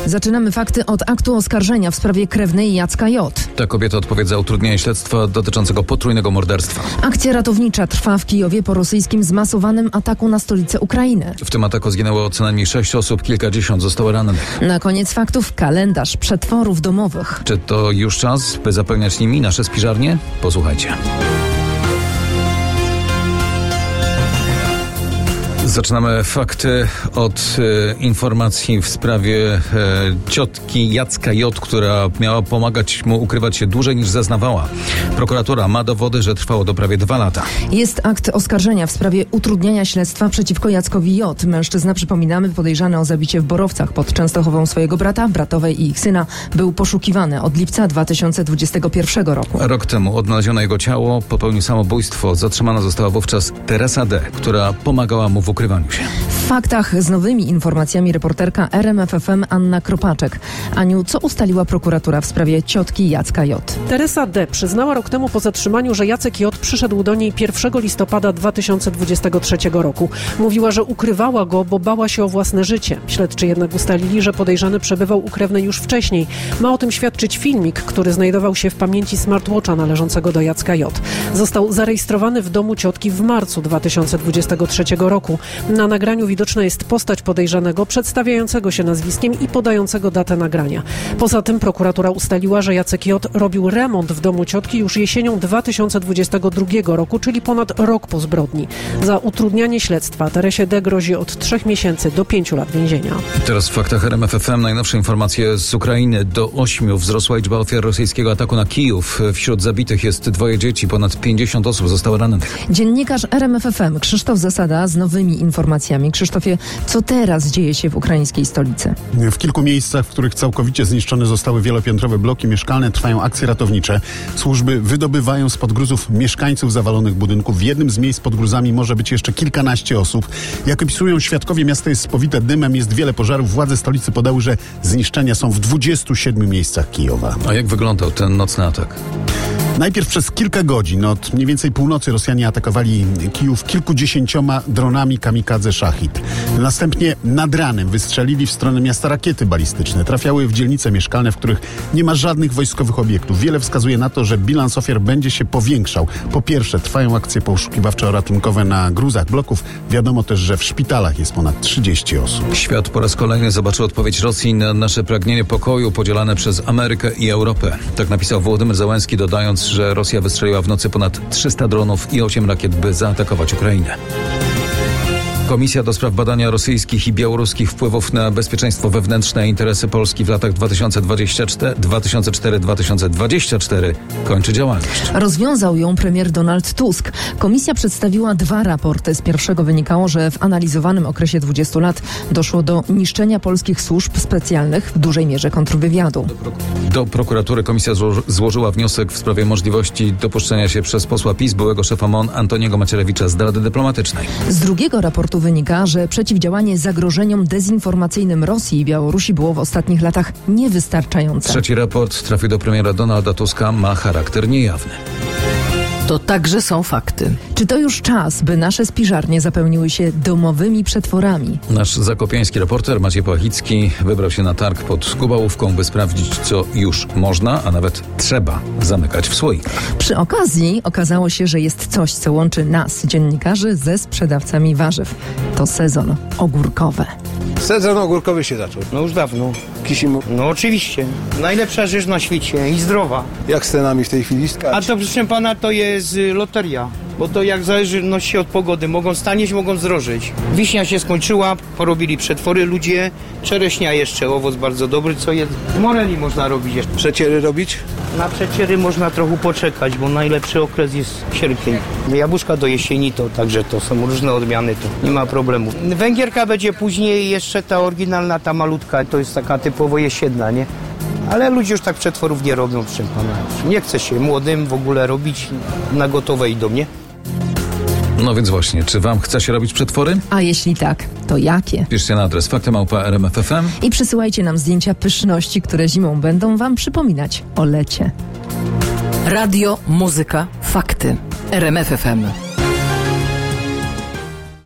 Zaczynamy fakty od aktu oskarżenia w sprawie krewnej Jacka J. Ta kobieta odpowiada za utrudnienie śledztwa dotyczącego potrójnego morderstwa. Akcja ratownicza trwa w Kijowie po rosyjskim zmasowanym ataku na stolicę Ukrainy. W tym ataku zginęło co najmniej 6 osób, kilkadziesiąt zostało rannych. Na koniec faktów kalendarz przetworów domowych. Czy to już czas, by zapełniać nimi nasze spiżarnie? Posłuchajcie. Zaczynamy fakty od informacji w sprawie ciotki Jacka J., która miała pomagać mu ukrywać się dłużej niż zeznawała. Prokuratura ma dowody, że trwało to prawie 2 lata. Jest akt oskarżenia w sprawie utrudniania śledztwa przeciwko Jackowi J. Mężczyzna, przypominamy, podejrzany o zabicie w Borowcach pod Częstochową swojego brata, bratowej i ich syna, był poszukiwany od lipca 2021 roku. Rok temu odnaleziono jego ciało, popełnił samobójstwo. Zatrzymana została wówczas Teresa D., która pomagała mu w ukrywaniu się. W faktach z nowymi informacjami reporterka RMF FM Anna Kropaczek. Aniu, co ustaliła prokuratura w sprawie ciotki Jacka J? Teresa D. przyznała rok temu po zatrzymaniu, że Jacek J. przyszedł do niej 1 listopada 2023 roku. Mówiła, że ukrywała go, bo bała się o własne życie. Śledczy jednak ustalili, że podejrzany przebywał u krewnej już wcześniej. Ma o tym świadczyć filmik, który znajdował się w pamięci smartwatcha należącego do Jacka J. Został zarejestrowany w domu ciotki w marcu 2023 roku. Na nagraniu widoczna jest postać podejrzanego, przedstawiającego się nazwiskiem i podającego datę nagrania. Poza tym prokuratura ustaliła, że Jacek J. robił remont w domu ciotki już jesienią 2022 roku, czyli ponad rok po zbrodni. Za utrudnianie śledztwa Teresie D. grozi od 3 miesięcy do 5 lat więzienia. Teraz w faktach RMF FM najnowsze informacje z Ukrainy. Do 8 wzrosła liczba ofiar rosyjskiego ataku na Kijów. Wśród zabitych jest 2 dzieci, ponad 50 osób zostało rannych. Dziennikarz RMF FM Krzysztof Zasada z nowymi informacjami. Krzysztofie, co teraz dzieje się w ukraińskiej stolicy? W kilku miejscach, w których całkowicie zniszczone zostały wielopiętrowe bloki mieszkalne, trwają akcje ratownicze. Służby wydobywają spod gruzów mieszkańców zawalonych budynków. W jednym z miejsc pod gruzami może być jeszcze kilkanaście osób. Jak opisują świadkowie, miasto jest spowite dymem, jest wiele pożarów. Władze stolicy podały, że zniszczenia są w 27 miejscach Kijowa. A jak wyglądał ten nocny atak? Najpierw przez kilka godzin, od mniej więcej północy, Rosjanie atakowali Kijów kilkudziesięcioma dronami kamikadze Szachid. Następnie nad ranem wystrzelili w stronę miasta rakiety balistyczne. Trafiały w dzielnice mieszkalne, w których nie ma żadnych wojskowych obiektów. Wiele wskazuje na to, że bilans ofiar będzie się powiększał. Po pierwsze, trwają akcje poszukiwawczo-ratunkowe na gruzach bloków. Wiadomo też, że w szpitalach jest ponad 30 osób. Świat po raz kolejny zobaczył odpowiedź Rosji na nasze pragnienie pokoju podzielane przez Amerykę i Europę. Tak napisał Wołodymyr Zełenski, dodając, że Rosja wystrzeliła w nocy ponad 300 dronów i 8 rakiet, by zaatakować Ukrainę. Komisja do spraw badania rosyjskich i białoruskich wpływów na bezpieczeństwo wewnętrzne i interesy Polski w latach 2024-2024 kończy działalność. Rozwiązał ją premier Donald Tusk. Komisja przedstawiła 2 raporty. Z pierwszego wynikało, że w analizowanym okresie 20 lat doszło do niszczenia polskich służb specjalnych, w dużej mierze kontrwywiadu. Do prokuratury komisja złożyła wniosek w sprawie możliwości dopuszczenia się przez posła PiS, byłego szefa MON Antoniego Macierewicza, zdrady dyplomatycznej. Z drugiego raportu wynika, że przeciwdziałanie zagrożeniom dezinformacyjnym Rosji i Białorusi było w ostatnich latach niewystarczające. Trzeci raport trafił do premiera Donalda Tuska, ma charakter niejawny. To także są fakty. Czy to już czas, by nasze spiżarnie zapełniły się domowymi przetworami? Nasz zakopiański reporter Maciej Płachicki wybrał się na targ pod Gubałówką, by sprawdzić, co już można, a nawet trzeba zamykać w słoikach. Przy okazji okazało się, że jest coś, co łączy nas, dziennikarzy, ze sprzedawcami warzyw. To sezon ogórkowy. Sezon ogórkowy się zaczął. No już dawno. Kisimy. No oczywiście. Najlepsza rzecz na świecie i zdrowa. Jak z cenami w tej chwili? A to proszę pana, to jest loteria. Bo to jak zależności od pogody. Mogą stanieć, mogą zdrożeć. Wiśnia się skończyła, porobili przetwory ludzie. Czereśnia jeszcze, owoc bardzo dobry, co jest. Moreli można robić jeszcze. Przeciery robić? Na przeciery można trochę poczekać, bo najlepszy okres jest sierpień. Jabłuszka do jesieni to także to są różne odmiany, to nie ma problemu. Węgierka będzie później jeszcze ta oryginalna, ta malutka, to jest taka typowo jesienna, nie? Ale ludzie już tak przetworów nie robią, proszę pana. Nie chce się młodym w ogóle robić, na gotowe idą, nie? No więc właśnie, czy wam chce się robić przetwory? A jeśli tak, to jakie? Piszcie na adres fakty@rmf.fm i przysyłajcie nam zdjęcia pyszności, które zimą będą wam przypominać o lecie. Radio, muzyka, fakty. RMF FM.